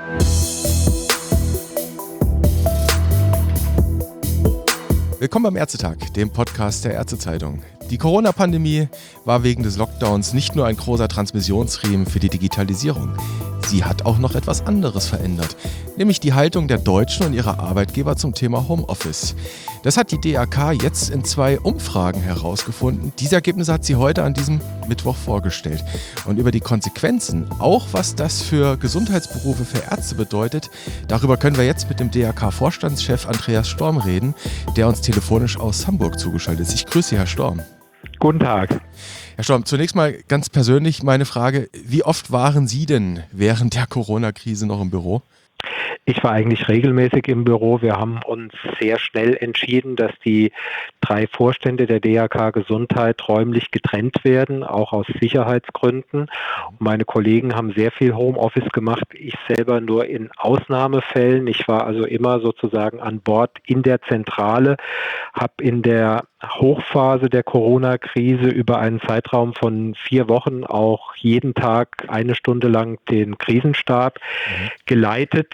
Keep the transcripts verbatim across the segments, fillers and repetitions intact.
Willkommen beim Ärztetag, dem Podcast der Ärztezeitung. Die Corona-Pandemie war wegen des Lockdowns nicht nur ein großer Transmissionsriemen für die Digitalisierung. Sie hat auch noch etwas anderes verändert, nämlich die Haltung der Deutschen und ihrer Arbeitgeber zum Thema Homeoffice. Das hat die D A K jetzt in zwei Umfragen herausgefunden. Diese Ergebnisse hat sie heute an diesem Mittwoch vorgestellt. Und über die Konsequenzen, auch was das für Gesundheitsberufe, für Ärzte bedeutet, darüber können wir jetzt mit dem D A K-Vorstandschef Andreas Storm reden, der uns telefonisch aus Hamburg zugeschaltet ist. Ich grüße Sie, Herr Storm. Guten Tag. Herr Storm, zunächst mal ganz persönlich meine Frage, wie oft waren Sie denn während der Corona-Krise noch im Büro? Ich war eigentlich regelmäßig im Büro. Wir haben uns sehr schnell entschieden, dass die drei Vorstände der D A K Gesundheit räumlich getrennt werden, auch aus Sicherheitsgründen. Meine Kollegen haben sehr viel Homeoffice gemacht, ich selber nur in Ausnahmefällen. Ich war also immer sozusagen an Bord in der Zentrale, habe in der Hochphase der Corona-Krise über einen Zeitraum von vier Wochen auch jeden Tag eine Stunde lang den Krisenstab mhm. geleitet.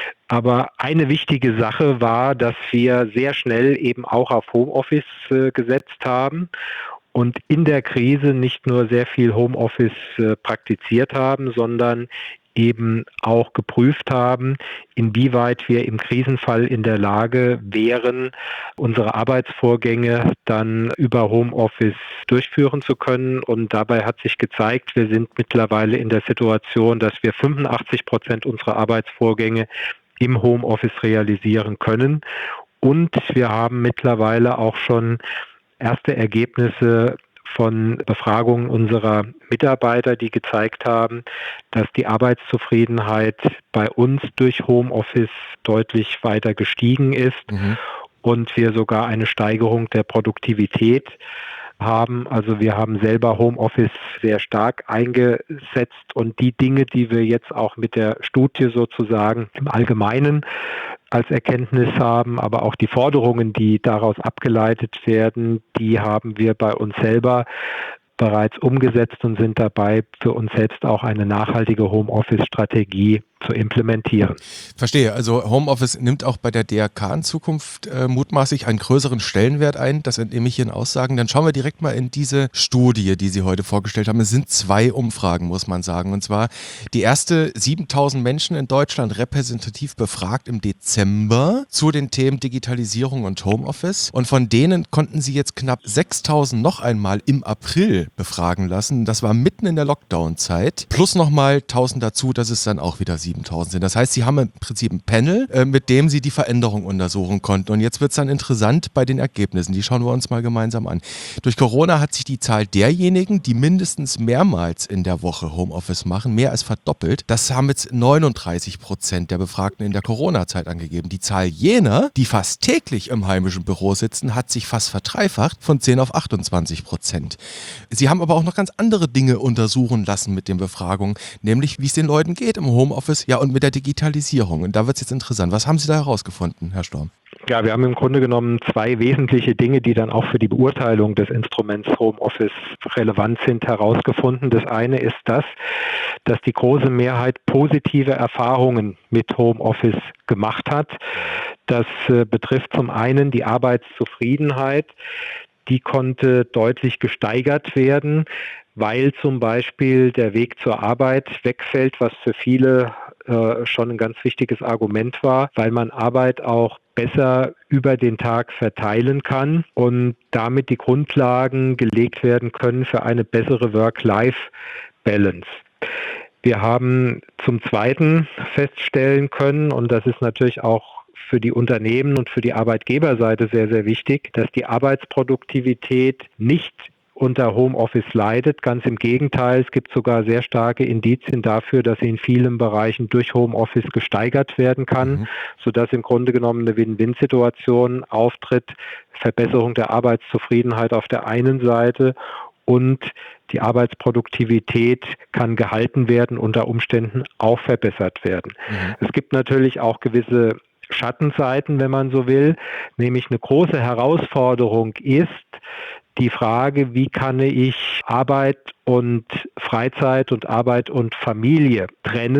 Aber eine wichtige Sache war, dass wir sehr schnell eben auch auf Homeoffice äh, gesetzt haben und in der Krise nicht nur sehr viel Homeoffice äh, praktiziert haben, sondern eben auch geprüft haben, inwieweit wir im Krisenfall in der Lage wären, unsere Arbeitsvorgänge dann über Homeoffice durchführen zu können. Und dabei hat sich gezeigt, wir sind mittlerweile in der Situation, dass wir fünfundachtzig Prozent unserer Arbeitsvorgänge im Homeoffice realisieren können. Und wir haben mittlerweile auch schon erste Ergebnisse von Befragungen unserer Mitarbeiter, die gezeigt haben, dass die Arbeitszufriedenheit bei uns durch Homeoffice deutlich weiter gestiegen ist mhm. und wir sogar eine Steigerung der Produktivität haben. Also wir haben selber Homeoffice sehr stark eingesetzt und die Dinge, die wir jetzt auch mit der Studie sozusagen im Allgemeinen als Erkenntnis haben, aber auch die Forderungen, die daraus abgeleitet werden, die haben wir bei uns selber bereits umgesetzt und sind dabei, für uns selbst auch eine nachhaltige Homeoffice-Strategie zu implementieren. Verstehe. Also Homeoffice nimmt auch bei der D A K in Zukunft äh, mutmaßlich einen größeren Stellenwert ein. Das entnehme ich Ihren Aussagen. Dann schauen wir direkt mal in diese Studie, die Sie heute vorgestellt haben. Es sind zwei Umfragen, muss man sagen. Und zwar die erste siebentausend Menschen in Deutschland repräsentativ befragt im Dezember zu den Themen Digitalisierung und Homeoffice. Und von denen konnten Sie jetzt knapp sechstausend noch einmal im April befragen lassen. Das war mitten in der Lockdown-Zeit. Plus nochmal tausend dazu, dass es dann auch wieder siebentausend sind. Das heißt, Sie haben im Prinzip ein Panel, äh, mit dem Sie die Veränderung untersuchen konnten. Und jetzt wird es dann interessant bei den Ergebnissen. Die schauen wir uns mal gemeinsam an. Durch Corona hat sich die Zahl derjenigen, die mindestens mehrmals in der Woche Homeoffice machen, mehr als verdoppelt. Das haben jetzt neununddreißig Prozent der Befragten in der Corona-Zeit angegeben. Die Zahl jener, die fast täglich im heimischen Büro sitzen, hat sich fast verdreifacht von zehn auf achtundzwanzig Prozent. Sie haben aber auch noch ganz andere Dinge untersuchen lassen mit den Befragungen, nämlich wie es den Leuten geht im Homeoffice, ja, und mit der Digitalisierung. Und da wird es jetzt interessant. Was haben Sie da herausgefunden, Herr Storm? Ja, wir haben im Grunde genommen zwei wesentliche Dinge, die dann auch für die Beurteilung des Instruments Homeoffice relevant sind, herausgefunden. Das eine ist das, dass die große Mehrheit positive Erfahrungen mit Homeoffice gemacht hat. Das äh, betrifft zum einen die Arbeitszufriedenheit. Die konnte deutlich gesteigert werden, weil zum Beispiel der Weg zur Arbeit wegfällt, was für viele äh, schon ein ganz wichtiges Argument war, weil man Arbeit auch besser über den Tag verteilen kann und damit die Grundlagen gelegt werden können für eine bessere Work-Life-Balance. Wir haben zum Zweiten feststellen können, und das ist natürlich auch für die Unternehmen und für die Arbeitgeberseite sehr, sehr wichtig, dass die Arbeitsproduktivität nicht unter Homeoffice leidet. Ganz im Gegenteil, es gibt sogar sehr starke Indizien dafür, dass sie in vielen Bereichen durch Homeoffice gesteigert werden kann, mhm. sodass im Grunde genommen eine Win-Win-Situation auftritt, Verbesserung der Arbeitszufriedenheit auf der einen Seite und die Arbeitsproduktivität kann gehalten werden, unter Umständen auch verbessert werden. Mhm. Es gibt natürlich auch gewisse Schattenseiten, wenn man so will, nämlich eine große Herausforderung ist die Frage, wie kann ich Arbeit und Freizeit und Arbeit und Familie trennen,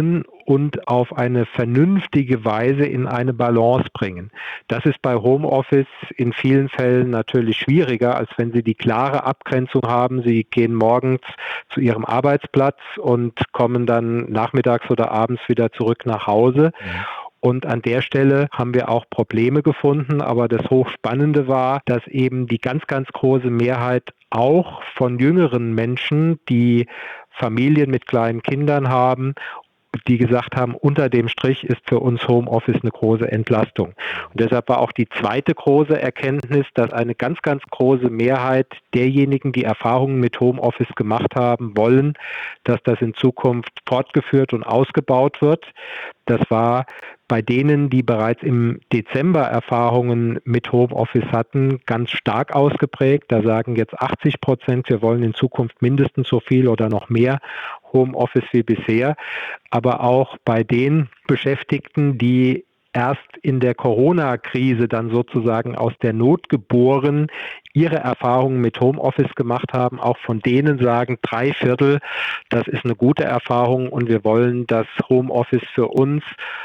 und auf eine vernünftige Weise in eine Balance bringen. Das ist bei Homeoffice in vielen Fällen natürlich schwieriger, als wenn Sie die klare Abgrenzung haben. Sie gehen morgens zu Ihrem Arbeitsplatz und kommen dann nachmittags oder abends wieder zurück nach Hause. Mhm. Und an der Stelle haben wir auch Probleme gefunden, aber das Hochspannende war, dass eben die ganz, ganz große Mehrheit auch von jüngeren Menschen, die Familien mit kleinen Kindern haben, die gesagt haben, unter dem Strich ist für uns Homeoffice eine große Entlastung. Und deshalb war auch die zweite große Erkenntnis, dass eine ganz, ganz große Mehrheit derjenigen, die Erfahrungen mit Homeoffice gemacht haben, wollen, dass das in Zukunft fortgeführt und ausgebaut wird. Das war bei denen, die bereits im Dezember Erfahrungen mit Homeoffice hatten, ganz stark ausgeprägt. Da sagen jetzt achtzig Prozent, wir wollen in Zukunft mindestens so viel oder noch mehr Homeoffice wie bisher. Aber auch bei den Beschäftigten, die erst in der Corona-Krise dann sozusagen aus der Not geboren ihre Erfahrungen mit Homeoffice gemacht haben, auch von denen sagen drei Viertel, das ist eine gute Erfahrung und wir wollen, dass Homeoffice für uns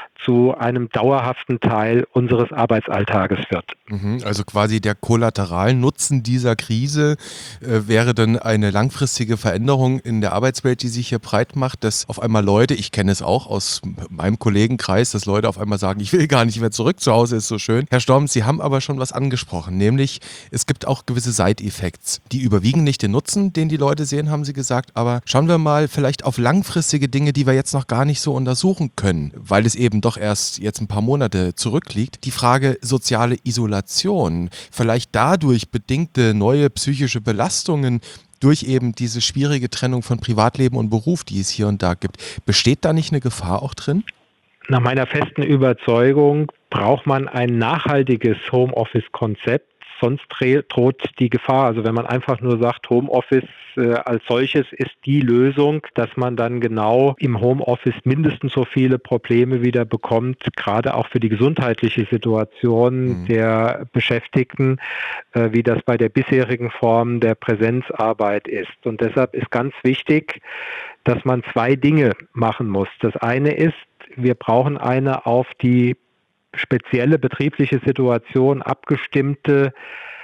zu einem dauerhaften Teil unseres Arbeitsalltages wird. Also quasi der Kollateralnutzen dieser Krise äh, wäre dann eine langfristige Veränderung in der Arbeitswelt, die sich hier breit macht, dass auf einmal Leute, ich kenne es auch aus meinem Kollegenkreis, dass Leute auf einmal sagen, ich will gar nicht mehr zurück, zu Hause ist so schön. Herr Storm, Sie haben aber schon was angesprochen, nämlich es gibt auch gewisse Side-Effects. Die überwiegen nicht den Nutzen, den die Leute sehen, haben Sie gesagt, aber schauen wir mal vielleicht auf langfristige Dinge, die wir jetzt noch gar nicht so untersuchen können, weil es eben doch erst jetzt ein paar Monate zurückliegt. Die Frage soziale Isolation, vielleicht dadurch bedingte neue psychische Belastungen durch eben diese schwierige Trennung von Privatleben und Beruf, die es hier und da gibt. Besteht da nicht eine Gefahr auch drin? Nach meiner festen Überzeugung braucht man ein nachhaltiges Homeoffice-Konzept, sonst droht die Gefahr. Also wenn man einfach nur sagt, Homeoffice äh, als solches ist die Lösung, dass man dann genau im Homeoffice mindestens so viele Probleme wieder bekommt, gerade auch für die gesundheitliche Situation mhm. der Beschäftigten, äh, wie das bei der bisherigen Form der Präsenzarbeit ist. Und deshalb ist ganz wichtig, dass man zwei Dinge machen muss. Das eine ist, wir brauchen eine auf die spezielle betriebliche Situation abgestimmte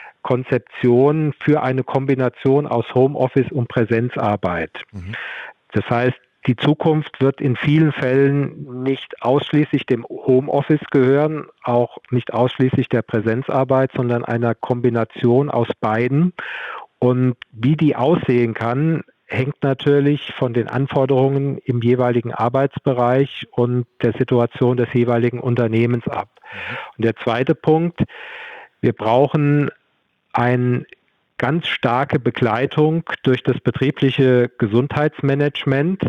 Konzeption für eine Kombination aus Homeoffice und Präsenzarbeit. Mhm. Das heißt, die Zukunft wird in vielen Fällen nicht ausschließlich dem Homeoffice gehören, auch nicht ausschließlich der Präsenzarbeit, sondern einer Kombination aus beiden. Und wie die aussehen kann, hängt natürlich von den Anforderungen im jeweiligen Arbeitsbereich und der Situation des jeweiligen Unternehmens ab. Und der zweite Punkt, wir brauchen eine ganz starke Begleitung durch das betriebliche Gesundheitsmanagement,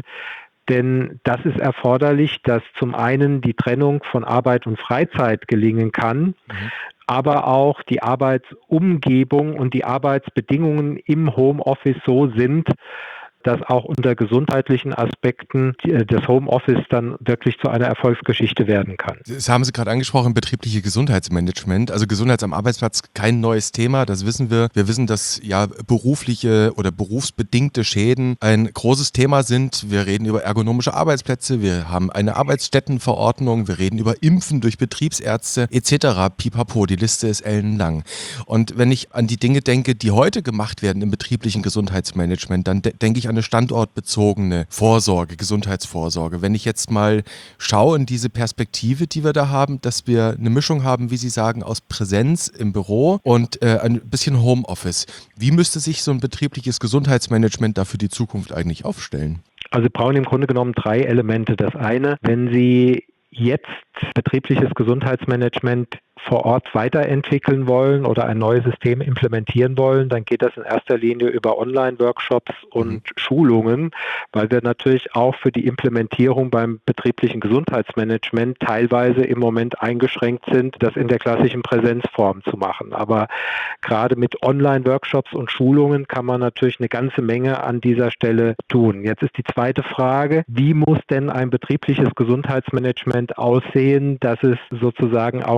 denn das ist erforderlich, dass zum einen die Trennung von Arbeit und Freizeit gelingen kann, mhm. aber auch die Arbeitsumgebung und die Arbeitsbedingungen im Homeoffice so sind, dass auch unter gesundheitlichen Aspekten des Homeoffice dann wirklich zu einer Erfolgsgeschichte werden kann. Das haben Sie gerade angesprochen, betriebliche Gesundheitsmanagement. Also Gesundheit am Arbeitsplatz, kein neues Thema, das wissen wir. Wir wissen, dass ja berufliche oder berufsbedingte Schäden ein großes Thema sind. Wir reden über ergonomische Arbeitsplätze, wir haben eine Arbeitsstättenverordnung, wir reden über Impfen durch Betriebsärzte et cetera. Pipapo, die Liste ist ellenlang. Und wenn ich an die Dinge denke, die heute gemacht werden im betrieblichen Gesundheitsmanagement, dann de- denke ich an eine standortbezogene Vorsorge, Gesundheitsvorsorge. Wenn ich jetzt mal schaue in diese Perspektive, die wir da haben, dass wir eine Mischung haben, wie Sie sagen, aus Präsenz im Büro und äh, ein bisschen Homeoffice. Wie müsste sich so ein betriebliches Gesundheitsmanagement da für die Zukunft eigentlich aufstellen? Also Sie brauchen im Grunde genommen drei Elemente. Das eine, wenn Sie jetzt betriebliches Gesundheitsmanagement vor Ort weiterentwickeln wollen oder ein neues System implementieren wollen, dann geht das in erster Linie über Online-Workshops und mhm. Schulungen, weil wir natürlich auch für die Implementierung beim betrieblichen Gesundheitsmanagement teilweise im Moment eingeschränkt sind, das in der klassischen Präsenzform zu machen. Aber gerade mit Online-Workshops und Schulungen kann man natürlich eine ganze Menge an dieser Stelle tun. Jetzt ist die zweite Frage, wie muss denn ein betriebliches Gesundheitsmanagement aussehen, dass es sozusagen auch im Home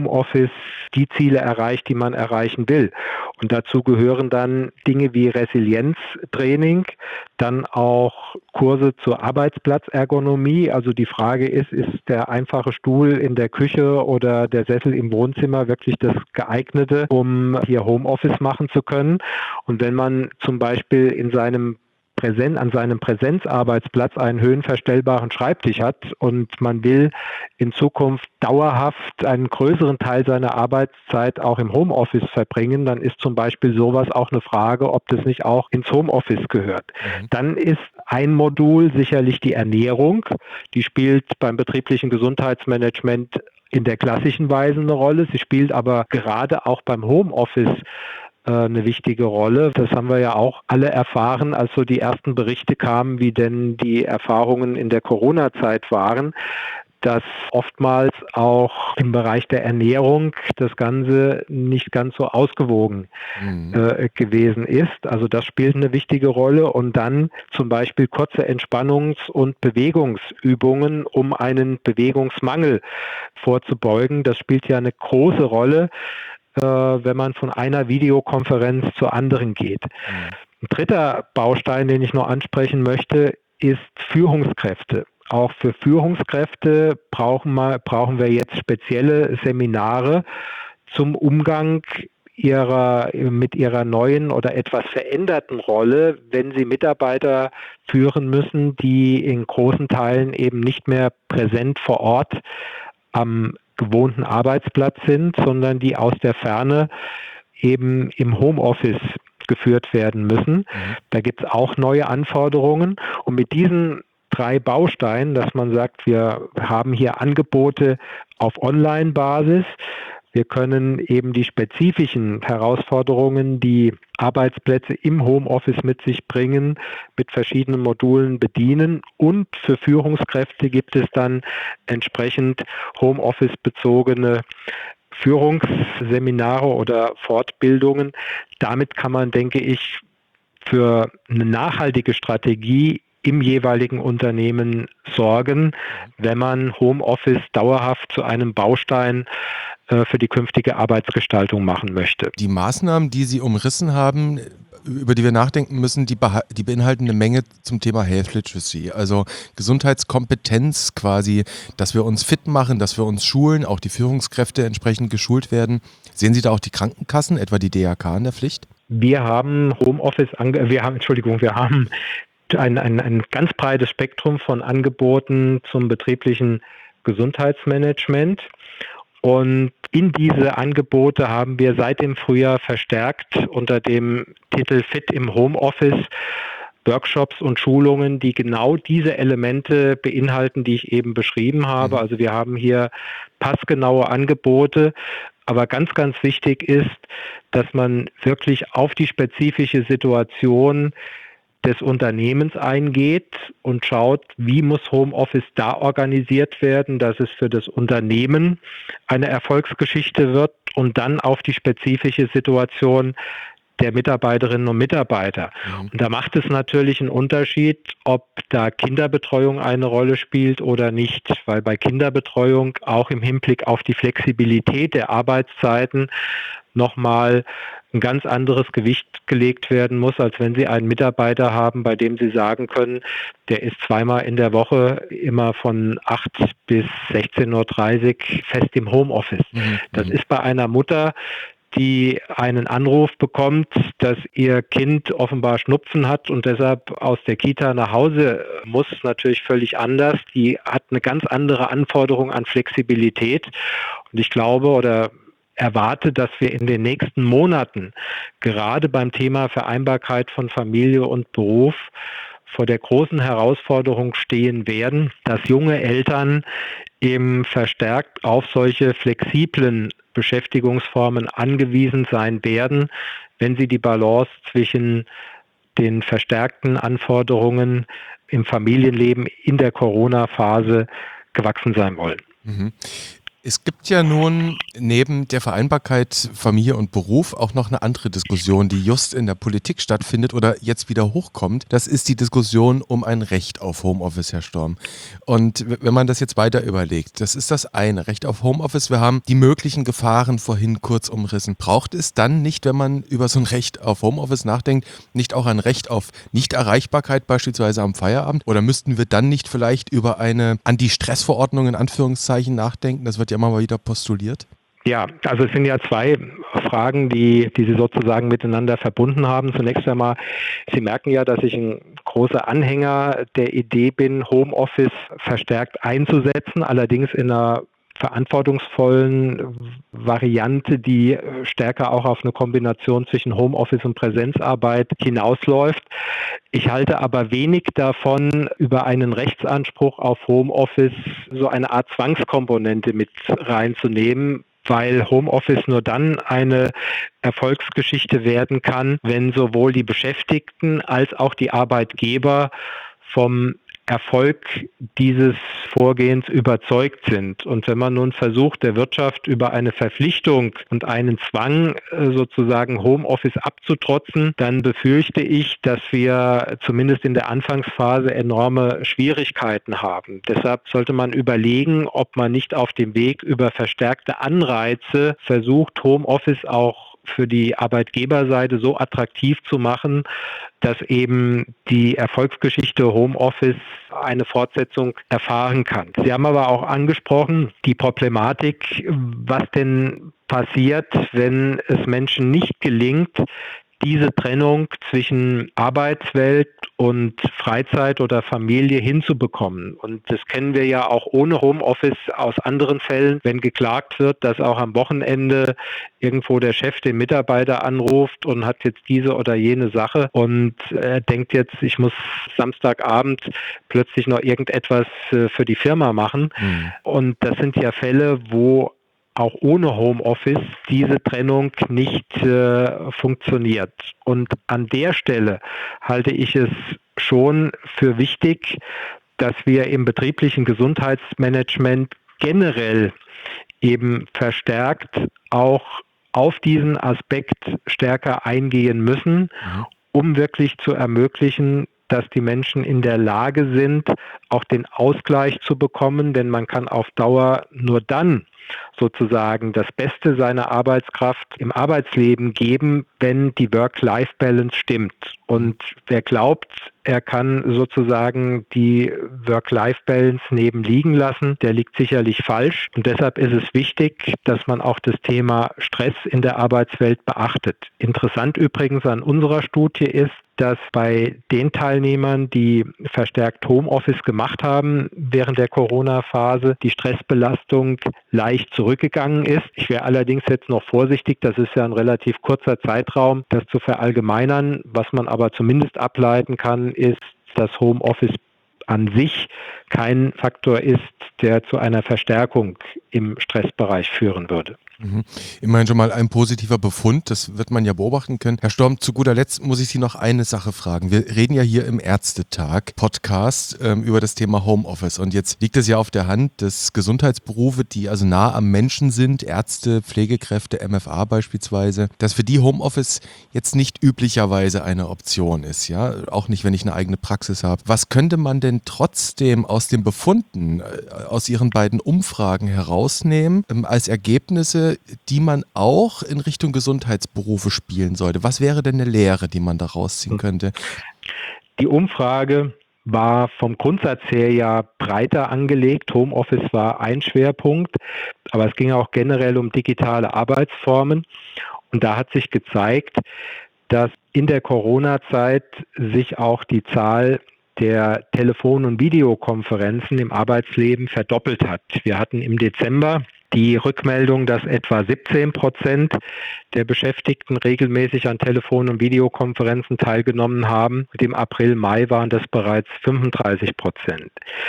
Homeoffice die Ziele erreicht, die man erreichen will. Und dazu gehören dann Dinge wie Resilienztraining, dann auch Kurse zur Arbeitsplatzergonomie. Also die Frage ist, ist der einfache Stuhl in der Küche oder der Sessel im Wohnzimmer wirklich das geeignete, um hier Homeoffice machen zu können? Und wenn man zum Beispiel in seinem Präsent, an seinem Präsenzarbeitsplatz einen höhenverstellbaren Schreibtisch hat und man will in Zukunft dauerhaft einen größeren Teil seiner Arbeitszeit auch im Homeoffice verbringen, dann ist zum Beispiel sowas auch eine Frage, ob das nicht auch ins Homeoffice gehört. Mhm. Dann ist ein Modul sicherlich die Ernährung. Die spielt beim betrieblichen Gesundheitsmanagement in der klassischen Weise eine Rolle. Sie spielt aber gerade auch beim Homeoffice eine wichtige Rolle. Das haben wir ja auch alle erfahren, als so die ersten Berichte kamen, wie denn die Erfahrungen in der Corona-Zeit waren, dass oftmals auch im Bereich der Ernährung das Ganze nicht ganz so ausgewogen mhm. äh, gewesen ist. Also das spielt eine wichtige Rolle. Und dann zum Beispiel kurze Entspannungs- und Bewegungsübungen, um einen Bewegungsmangel vorzubeugen. Das spielt ja eine große Rolle, wenn man von einer Videokonferenz zur anderen geht. Ein dritter Baustein, den ich noch ansprechen möchte, ist Führungskräfte. Auch für Führungskräfte brauchen wir, brauchen wir jetzt spezielle Seminare zum Umgang ihrer, mit ihrer neuen oder etwas veränderten Rolle, wenn sie Mitarbeiter führen müssen, die in großen Teilen eben nicht mehr präsent vor Ort am gewohnten Arbeitsplatz sind, sondern die aus der Ferne eben im Homeoffice geführt werden müssen. Mhm. Da gibt es auch neue Anforderungen. Und mit diesen drei Bausteinen, dass man sagt, wir haben hier Angebote auf Online-Basis, wir können eben die spezifischen Herausforderungen, die Arbeitsplätze im Homeoffice mit sich bringen, mit verschiedenen Modulen bedienen. Und für Führungskräfte gibt es dann entsprechend Homeoffice-bezogene Führungsseminare oder Fortbildungen. Damit kann man, denke ich, für eine nachhaltige Strategie im jeweiligen Unternehmen sorgen, wenn man Homeoffice dauerhaft zu einem Baustein für die künftige Arbeitsgestaltung machen möchte. Die Maßnahmen, die Sie umrissen haben, über die wir nachdenken müssen, die, beha- die beinhalten eine Menge zum Thema Health Literacy, also Gesundheitskompetenz quasi, dass wir uns fit machen, dass wir uns schulen, auch die Führungskräfte entsprechend geschult werden. Sehen Sie da auch die Krankenkassen, etwa die D R K in der Pflicht? Wir haben Homeoffice, ange- wir haben, Entschuldigung, wir haben ein, ein, ein ganz breites Spektrum von Angeboten zum betrieblichen Gesundheitsmanagement. Und in diese Angebote haben wir seit dem Frühjahr verstärkt unter dem Titel Fit im Homeoffice Workshops und Schulungen, die genau diese Elemente beinhalten, die ich eben beschrieben habe. Also wir haben hier passgenaue Angebote. Aber ganz, ganz wichtig ist, dass man wirklich auf die spezifische Situation des Unternehmens eingeht und schaut, wie muss Homeoffice da organisiert werden, dass es für das Unternehmen eine Erfolgsgeschichte wird und dann auf die spezifische Situation der Mitarbeiterinnen und Mitarbeiter. Mhm. Und da macht es natürlich einen Unterschied, ob da Kinderbetreuung eine Rolle spielt oder nicht, weil bei Kinderbetreuung auch im Hinblick auf die Flexibilität der Arbeitszeiten nochmal ein ganz anderes Gewicht gelegt werden muss, als wenn Sie einen Mitarbeiter haben, bei dem Sie sagen können, der ist zweimal in der Woche immer von acht bis sechzehn Uhr dreißig fest im Homeoffice. Mhm. Das ist bei einer Mutter, die einen Anruf bekommt, dass ihr Kind offenbar Schnupfen hat und deshalb aus der Kita nach Hause muss, natürlich völlig anders. Die hat eine ganz andere Anforderung an Flexibilität. Und ich glaube oder erwarte, dass wir in den nächsten Monaten gerade beim Thema Vereinbarkeit von Familie und Beruf vor der großen Herausforderung stehen werden, dass junge Eltern eben verstärkt auf solche flexiblen Beschäftigungsformen angewiesen sein werden, wenn sie die Balance zwischen den verstärkten Anforderungen im Familienleben in der Corona-Phase gewachsen sein wollen. Mhm. Es gibt ja nun neben der Vereinbarkeit Familie und Beruf auch noch eine andere Diskussion, die just in der Politik stattfindet oder jetzt wieder hochkommt. Das ist die Diskussion um ein Recht auf Homeoffice, Herr Storm. Und wenn man das jetzt weiter überlegt, das ist das eine, Recht auf Homeoffice. Wir haben die möglichen Gefahren vorhin kurz umrissen. Braucht es dann nicht, wenn man über so ein Recht auf Homeoffice nachdenkt, nicht auch ein Recht auf Nichterreichbarkeit beispielsweise am Feierabend? Oder müssten wir dann nicht vielleicht über eine Anti-Stress-Verordnung in Anführungszeichen nachdenken? Das wird ja immer mal wieder postuliert. Ja, also es sind ja zwei Fragen, die, die Sie sozusagen miteinander verbunden haben. Zunächst einmal, Sie merken ja, dass ich ein großer Anhänger der Idee bin, Homeoffice verstärkt einzusetzen, allerdings in einer verantwortungsvollen Variante, die stärker auch auf eine Kombination zwischen Homeoffice und Präsenzarbeit hinausläuft. Ich halte aber wenig davon, über einen Rechtsanspruch auf Homeoffice so eine Art Zwangskomponente mit reinzunehmen, weil Homeoffice nur dann eine Erfolgsgeschichte werden kann, wenn sowohl die Beschäftigten als auch die Arbeitgeber vom Erfolg dieses Vorgehens überzeugt sind. Und wenn man nun versucht, der Wirtschaft über eine Verpflichtung und einen Zwang sozusagen Homeoffice abzutrotzen, dann befürchte ich, dass wir zumindest in der Anfangsphase enorme Schwierigkeiten haben. Deshalb sollte man überlegen, ob man nicht auf dem Weg über verstärkte Anreize versucht, Homeoffice auch für die Arbeitgeberseite so attraktiv zu machen, dass eben die Erfolgsgeschichte Homeoffice eine Fortsetzung erfahren kann. Sie haben aber auch angesprochen, die Problematik, was denn passiert, wenn es Menschen nicht gelingt, diese Trennung zwischen Arbeitswelt und Freizeit oder Familie hinzubekommen. Und das kennen wir ja auch ohne Homeoffice aus anderen Fällen, wenn geklagt wird, dass auch am Wochenende irgendwo der Chef den Mitarbeiter anruft und hat jetzt diese oder jene Sache und er denkt jetzt, ich muss Samstagabend plötzlich noch irgendetwas für die Firma machen. Mhm. Und das sind ja Fälle, wo auch ohne Homeoffice diese Trennung nicht äh, funktioniert. Und an der Stelle halte ich es schon für wichtig, dass wir im betrieblichen Gesundheitsmanagement generell eben verstärkt auch auf diesen Aspekt stärker eingehen müssen, mhm. um wirklich zu ermöglichen, dass die Menschen in der Lage sind, auch den Ausgleich zu bekommen, denn man kann auf Dauer nur dann sozusagen das Beste seiner Arbeitskraft im Arbeitsleben geben, wenn die Work-Life-Balance stimmt. Und wer glaubt, er kann sozusagen die Work-Life-Balance neben liegen lassen, der liegt sicherlich falsch. Und deshalb ist es wichtig, dass man auch das Thema Stress in der Arbeitswelt beachtet. Interessant übrigens an unserer Studie ist, dass bei den Teilnehmern, die verstärkt Homeoffice gemacht haben während der Corona-Phase, die Stressbelastung leicht zurückgegangen ist. Ich wäre allerdings jetzt noch vorsichtig, das ist ja ein relativ kurzer Zeitraum, das zu verallgemeinern. Was man aber zumindest ableiten kann, ist, dass Homeoffice an sich kein Faktor ist, der zu einer Verstärkung im Stressbereich führen würde. Mhm. Immerhin schon mal ein positiver Befund, das wird man ja beobachten können. Herr Storm, zu guter Letzt muss ich Sie noch eine Sache fragen. Wir reden ja hier im Ärztetag-Podcast ähm, über das Thema Homeoffice und jetzt liegt es ja auf der Hand, dass Gesundheitsberufe, die also nah am Menschen sind, Ärzte, Pflegekräfte, M F A beispielsweise, dass für die Homeoffice jetzt nicht üblicherweise eine Option ist, ja, auch nicht, wenn ich eine eigene Praxis habe. Was könnte man denn trotzdem aus den Befunden, äh, aus Ihren beiden Umfragen herausnehmen, ähm, als Ergebnisse, die man auch in Richtung Gesundheitsberufe spielen sollte? Was wäre denn eine Lehre, die man da rausziehen könnte? Die Umfrage war vom Grundsatz her ja breiter angelegt. Homeoffice war ein Schwerpunkt, aber es ging auch generell um digitale Arbeitsformen. Und da hat sich gezeigt, dass in der Corona-Zeit sich auch die Zahl der Telefon- und Videokonferenzen im Arbeitsleben verdoppelt hat. Wir hatten im Dezember die Rückmeldung, dass etwa siebzehn Prozent der Beschäftigten regelmäßig an Telefon- und Videokonferenzen teilgenommen haben. Und im April, Mai waren das bereits fünfunddreißig Prozent.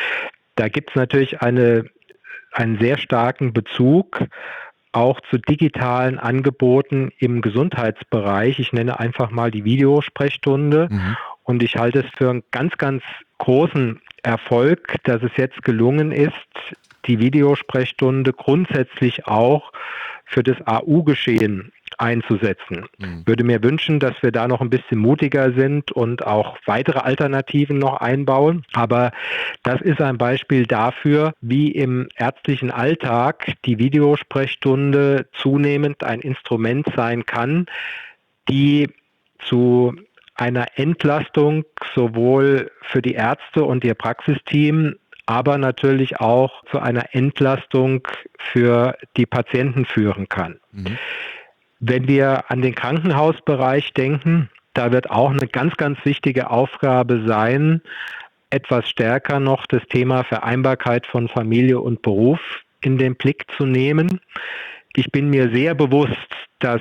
Da gibt es natürlich eine, einen sehr starken Bezug auch zu digitalen Angeboten im Gesundheitsbereich. Ich nenne einfach mal die Videosprechstunde. Mhm. Und ich halte es für einen ganz, ganz großen Erfolg, dass es jetzt gelungen ist, die Videosprechstunde grundsätzlich auch für das A U-Geschehen einzusetzen. Mhm. Ich würde mir wünschen, dass wir da noch ein bisschen mutiger sind und auch weitere Alternativen noch einbauen. Aber das ist ein Beispiel dafür, wie im ärztlichen Alltag die Videosprechstunde zunehmend ein Instrument sein kann, die zu einer Entlastung sowohl für die Ärzte und ihr Praxisteam, aber natürlich auch zu einer Entlastung für die Patienten führen kann. Mhm. Wenn wir an den Krankenhausbereich denken, da wird auch eine ganz, ganz wichtige Aufgabe sein, etwas stärker noch das Thema Vereinbarkeit von Familie und Beruf in den Blick zu nehmen. Ich bin mir sehr bewusst, dass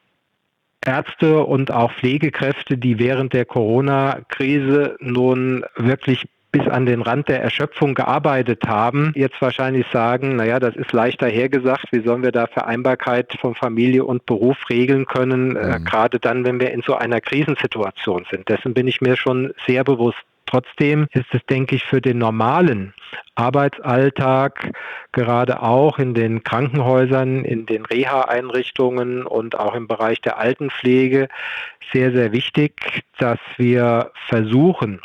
Ärzte und auch Pflegekräfte, die während der Corona-Krise nun wirklich bis an den Rand der Erschöpfung gearbeitet haben, jetzt wahrscheinlich sagen, naja, das ist leichter hergesagt, wie sollen wir da Vereinbarkeit von Familie und Beruf regeln können, mhm. äh, gerade dann, wenn wir in so einer Krisensituation sind. Dessen bin ich mir schon sehr bewusst. Trotzdem ist es, denke ich, für den normalen Arbeitsalltag, gerade auch in den Krankenhäusern, in den Reha-Einrichtungen und auch im Bereich der Altenpflege sehr, sehr wichtig, dass wir versuchen,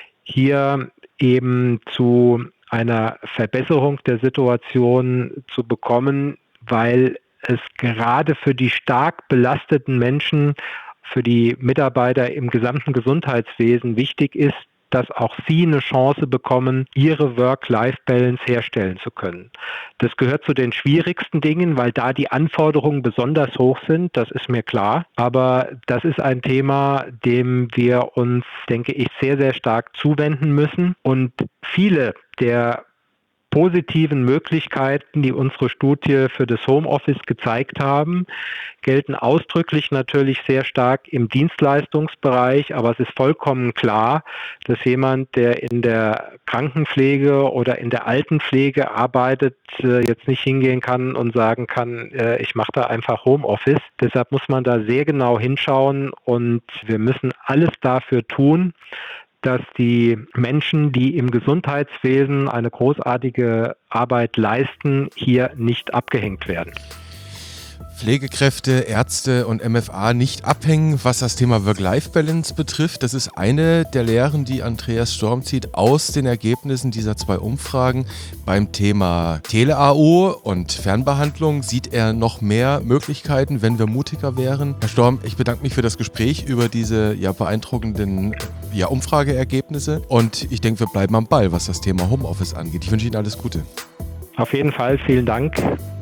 hier eben zu einer Verbesserung der Situation zu bekommen, weil es gerade für die stark belasteten Menschen, für die Mitarbeiter im gesamten Gesundheitswesen wichtig ist, dass auch sie eine Chance bekommen, ihre Work-Life-Balance herstellen zu können. Das gehört zu den schwierigsten Dingen, weil da die Anforderungen besonders hoch sind, das ist mir klar. Aber das ist ein Thema, dem wir uns, denke ich, sehr, sehr stark zuwenden müssen. Und viele der positiven Möglichkeiten, die unsere Studie für das Homeoffice gezeigt haben, gelten ausdrücklich natürlich sehr stark im Dienstleistungsbereich, aber es ist vollkommen klar, dass jemand, der in der Krankenpflege oder in der Altenpflege arbeitet, jetzt nicht hingehen kann und sagen kann, ich mache da einfach Homeoffice. Deshalb muss man da sehr genau hinschauen und wir müssen alles dafür tun, dass die Menschen, die im Gesundheitswesen eine großartige Arbeit leisten, hier nicht abgehängt werden. Pflegekräfte, Ärzte und M F A nicht abhängen, was das Thema Work-Life-Balance betrifft. Das ist eine der Lehren, die Andreas Storm zieht aus den Ergebnissen dieser zwei Umfragen. Beim Thema Tele-A U und Fernbehandlung sieht er noch mehr Möglichkeiten, wenn wir mutiger wären. Herr Storm, ich bedanke mich für das Gespräch über diese ja, beeindruckenden ja, Umfrageergebnisse und ich denke, wir bleiben am Ball, was das Thema Homeoffice angeht. Ich wünsche Ihnen alles Gute. Auf jeden Fall, vielen Dank.